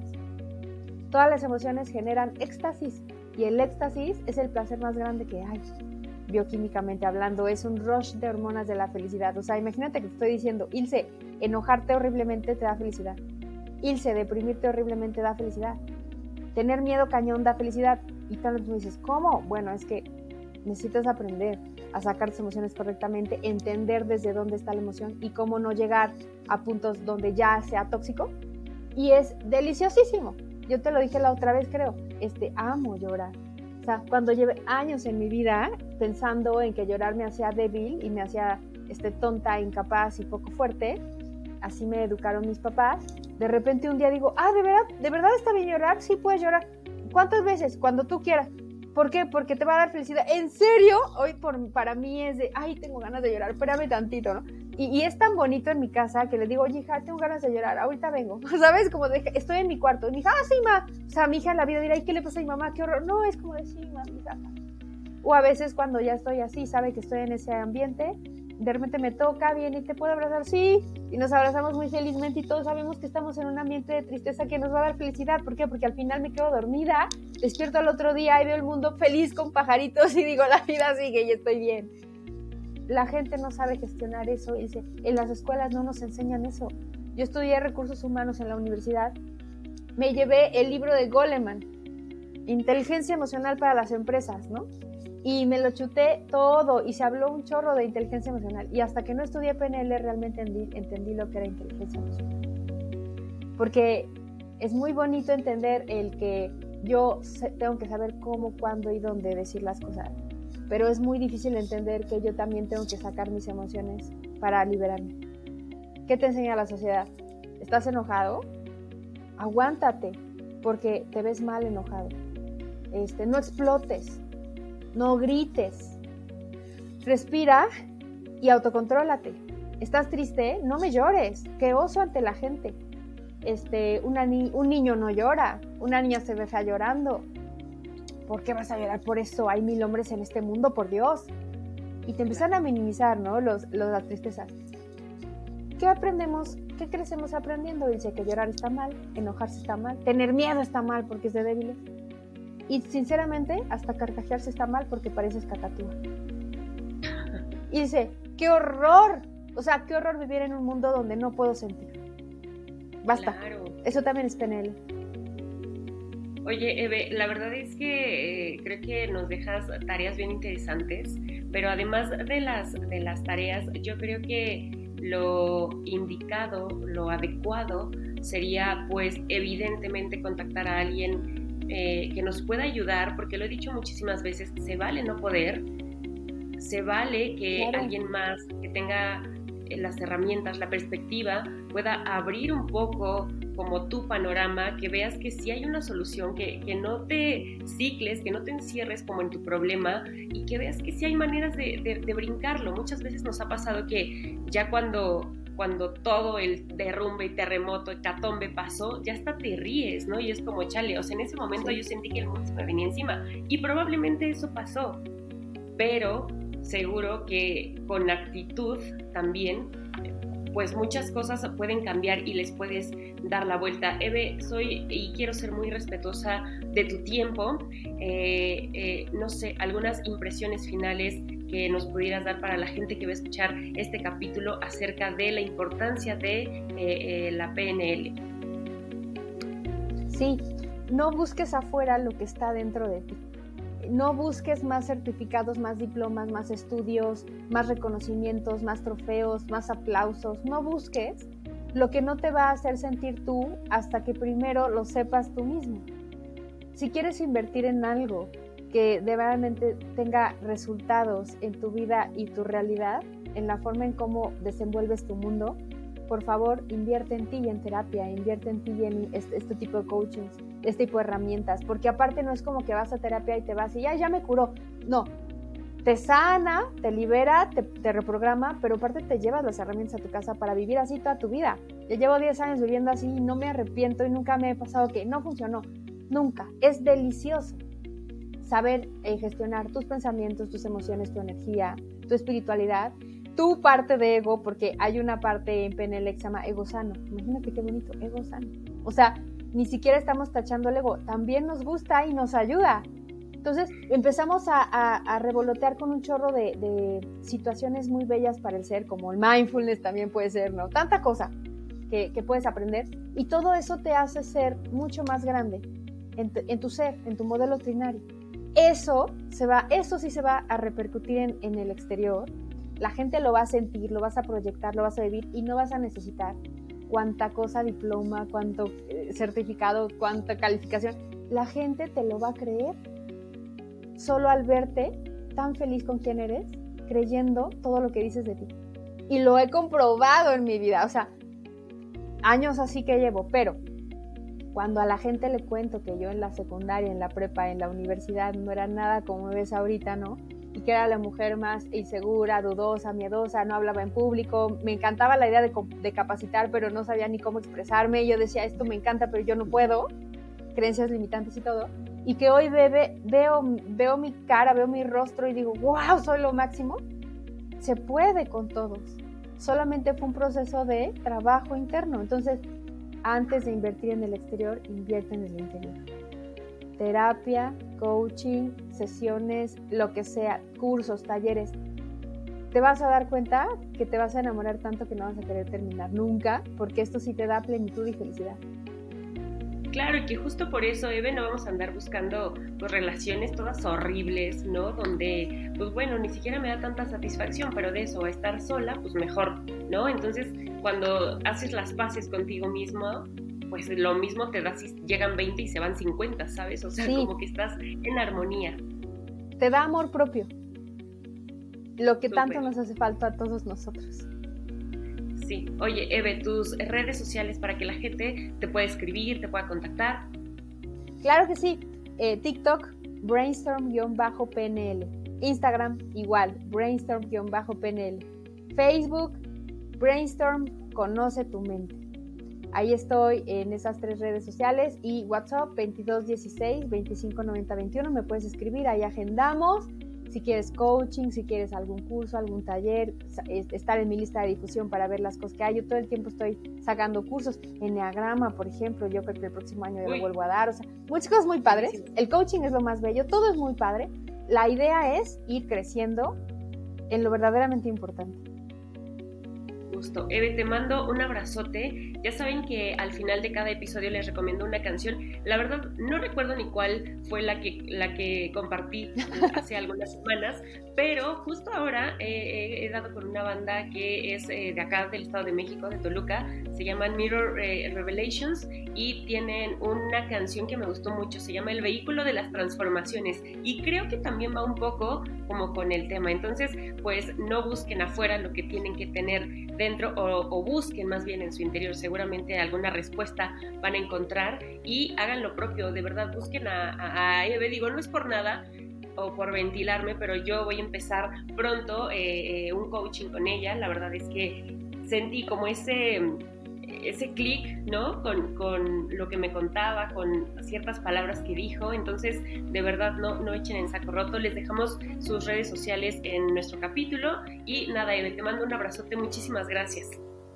Todas las emociones generan éxtasis y el éxtasis es el placer más grande que hay. bioquímicamente hablando, es un rush de hormonas de la felicidad. O sea, imagínate que te estoy diciendo, Ilse, enojarte horriblemente te da felicidad. Ilse, deprimirte horriblemente da felicidad. Tener miedo cañón da felicidad. Y tal vez tú dices, ¿cómo? Bueno, es que necesitas aprender a sacar tus emociones correctamente, entender desde dónde está la emoción y cómo no llegar a puntos donde ya sea tóxico. Y es deliciosísimo. Yo te lo dije la otra vez, creo. Este, amo llorar. O sea, cuando llevé años en mi vida pensando en que llorar me hacía débil y me hacía este, tonta, incapaz y poco fuerte, así me educaron mis papás, de repente un día digo, ah, ¿de verdad? ¿De verdad está bien llorar? Sí, puedes llorar. ¿Cuántas veces? Cuando tú quieras. ¿Por qué? Porque te va a dar felicidad. ¿En serio? Hoy por, para mí es de, ay, tengo ganas de llorar, espérame tantito, ¿no? Y, y es tan bonito en mi casa que le digo, oye, hija, tengo ganas de llorar, ahorita vengo. ¿Sabes? Como de, estoy en mi cuarto. Y mi hija, ah, sí, ma. O sea, mi hija en la vida dirá, ay, ¿qué le pasa a mi mamá? Qué horror. No, es como de, sí, ma, mi hija. O a veces cuando ya estoy así, sabe que estoy en ese ambiente, de repente me toca, viene y te puedo abrazar, sí, y nos abrazamos muy felizmente y todos sabemos que estamos en un ambiente de tristeza que nos va a dar felicidad. ¿Por qué? Porque al final me quedo dormida, despierto al otro día y veo el mundo feliz con pajaritos y digo, la vida sigue y estoy bien. La gente no sabe gestionar eso y dice, en las escuelas no nos enseñan eso. Yo estudié recursos humanos en la universidad, me llevé el libro de Goleman, Inteligencia Emocional para las Empresas, ¿no? Y me lo chuté todo y se habló un chorro de inteligencia emocional. Y hasta que no estudié P N L realmente entendí, entendí lo que era inteligencia emocional. Porque es muy bonito entender el que yo tengo que saber cómo, cuándo y dónde decir las cosas. Pero es muy difícil entender que yo también tengo que sacar mis emociones para liberarme. ¿Qué te enseña la sociedad? ¿Estás enojado? Aguántate, porque te ves mal enojado. Este, no explotes. No grites, respira y autocontrólate. ¿Estás triste? No me llores, qué oso ante la gente. Este, una ni- un niño no llora, una niña se ve fea llorando. ¿Por qué vas a llorar por eso? Hay mil hombres en este mundo, por Dios. Y te empiezan a minimizar, ¿no? Los, los, las tristezas. ¿Qué aprendemos? ¿Qué crecemos aprendiendo? Dice que llorar está mal, enojarse está mal, tener miedo está mal porque es de débiles. Y sinceramente, hasta carcajearse está mal porque pareces cacatúa. Y dice, ¡qué horror! O sea, qué horror vivir en un mundo donde no puedo sentir. Basta. Claro. Eso también es P N L. Oye, Eve, la verdad es que eh, creo que nos dejas tareas bien interesantes, pero además de las, de las tareas, yo creo que lo indicado, lo adecuado sería, pues, evidentemente contactar a alguien Eh, que nos pueda ayudar, porque lo he dicho muchísimas veces, se vale no poder, se vale que claro. alguien más que tenga las herramientas, la perspectiva, pueda abrir un poco como tu panorama, que veas que sí hay una solución, que, que no te cicles, que no te encierres como en tu problema y que veas que sí hay maneras de, de, de brincarlo. Muchas veces nos ha pasado que ya cuando cuando todo el derrumbe y terremoto y catombe pasó, ya hasta te ríes, ¿no? Y es como, chale, o sea, en ese momento yo sentí que el mundo se me venía encima. Y probablemente eso pasó, pero seguro que con actitud también, pues muchas cosas pueden cambiar y les puedes dar la vuelta. Eve, soy y quiero ser muy respetuosa de tu tiempo. Eh, eh, no sé, algunas impresiones finales que nos pudieras dar para la gente que va a escuchar este capítulo acerca de la importancia de eh, eh, la P N L. Sí, no busques afuera lo que está dentro de ti. No busques más certificados, más diplomas, más estudios, más reconocimientos, más trofeos, más aplausos. No busques lo que no te va a hacer sentir tú hasta que primero lo sepas tú mismo. Si quieres invertir en algo que de verdad tenga resultados en tu vida y tu realidad, en la forma en cómo desenvuelves tu mundo, por favor, invierte en ti y en terapia, invierte en ti y en este, este tipo de coaching, este tipo de herramientas, porque aparte no es como que vas a terapia y te vas y ya, ya me curó. No, te sana, te libera, te, te reprograma, pero aparte te llevas las herramientas a tu casa para vivir así toda tu vida. Yo llevo diez años viviendo así y no me arrepiento y nunca me he pasado que no funcionó. Nunca. Es delicioso saber eh, gestionar tus pensamientos, tus emociones, tu energía, tu espiritualidad, tu parte de ego, porque hay una parte en P N L que se llama ego sano. Imagínate qué bonito, ego sano. O sea, ni siquiera estamos tachando el ego, también nos gusta y nos ayuda, Entonces empezamos a, a, a revolotear con un chorro de, de situaciones muy bellas para el ser, como el mindfulness también puede ser, ¿no? Tanta cosa que, que puedes aprender, y todo eso te hace ser mucho más grande en tu, en tu ser, en tu modelo trinario. Eso, se va, eso sí se va a repercutir en, en el exterior. La gente lo va a sentir, lo vas a proyectar, lo vas a vivir, y no vas a necesitar cuánta cosa, diploma, cuánto eh, certificado, cuánta calificación. La gente te lo va a creer solo al verte tan feliz con quien eres, creyendo todo lo que dices de ti. Y lo he comprobado en mi vida, o sea, años así que llevo, pero cuando a la gente le cuento que yo en la secundaria, en la prepa, en la universidad no era nada como ves ahorita, ¿no? Y que era la mujer más insegura, dudosa, miedosa, no hablaba en público, me encantaba la idea de, de capacitar, pero no sabía ni cómo expresarme, yo decía, esto me encanta, pero yo no puedo, creencias limitantes y todo, y que hoy bebe, veo, veo mi cara, veo mi rostro y digo, wow, soy lo máximo. Se puede con todos, solamente fue un proceso de trabajo interno. Entonces, antes de invertir en el exterior, invierte en el interior. Terapia, coaching, sesiones, lo que sea, cursos, talleres. Te vas a dar cuenta que te vas a enamorar tanto que no vas a querer terminar nunca, porque esto sí te da plenitud y felicidad. Claro, y que justo por eso, Eve, no vamos a andar buscando pues, relaciones todas horribles, ¿no? Donde, pues bueno, ni siquiera me da tanta satisfacción, pero de eso, a estar sola, pues mejor, ¿no? Entonces, cuando haces las paces contigo mismo, pues lo mismo te da si llegan veinte y se van cincuenta, ¿sabes? O sea, sí, como que estás en armonía. Te da amor propio, lo que Súper. Tanto nos hace falta a todos nosotros. Sí. Oye, Eve, tus redes sociales para que la gente te pueda escribir, te pueda contactar. Claro que sí. Eh, TikTok, brainstorm-P N L. Instagram, igual, brainstorm-P N L. Facebook, brainstorm, conoce tu mente. Ahí estoy en esas tres redes sociales, y WhatsApp veintidós dieciséis veinticinco noventa veintiuno. Me puedes escribir, ahí agendamos. Si quieres coaching, si quieres algún curso, algún taller, estar en mi lista de difusión para ver las cosas que hay. Yo todo el tiempo estoy sacando cursos. Enneagrama, por ejemplo, yo creo que el próximo año ya lo vuelvo a dar. O sea, muchas cosas muy padres. El coaching es lo más bello, todo es muy padre. La idea es ir creciendo en lo verdaderamente importante. Gusto. Eve, te mando un abrazote. Ya saben que al final de cada episodio les recomiendo una canción. La verdad, no recuerdo ni cuál fue la que, la que compartí hace algunas semanas, pero justo ahora eh, he dado con una banda que es eh, de acá, del Estado de México, de Toluca. Se llaman Mirror eh, Revelations, y tienen una canción que me gustó mucho. Se llama El Vehículo de las Transformaciones, y creo que también va un poco como con el tema. Entonces, pues no busquen afuera lo que tienen que tener dentro, o, o busquen más bien en su interior. Seguramente alguna respuesta van a encontrar, y hagan lo propio. De verdad, busquen a, a, a Eve. Digo, no es por nada o por ventilarme, pero yo voy a empezar pronto eh, eh, un coaching con ella. La verdad es que sentí como ese, ese clic, ¿no? Con, con lo que me contaba, con ciertas palabras que dijo. Entonces, de verdad, no, no echen en saco roto. Les dejamos sus redes sociales en nuestro capítulo. Y nada, Eve, te mando un abrazote. Muchísimas gracias.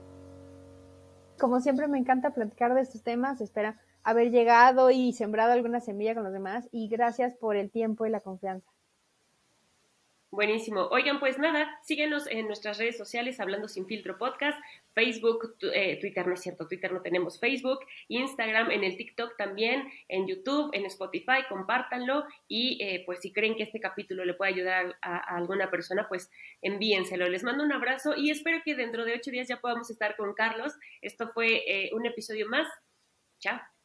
Como siempre, me encanta platicar de estos temas. Espero haber llegado y sembrado alguna semilla con los demás. Y gracias por el tiempo y la confianza. Buenísimo. Oigan, pues nada, síguenos en nuestras redes sociales, Hablando Sin Filtro Podcast, Facebook, eh, Twitter, no es cierto, Twitter no tenemos, Facebook, Instagram, en el TikTok también, en YouTube, en Spotify, compártanlo, y eh, pues si creen que este capítulo le puede ayudar a, a alguna persona, pues envíenselo. Les mando un abrazo y espero que dentro de ocho días ya podamos estar con Carlos. Esto fue eh, un episodio más. Chao.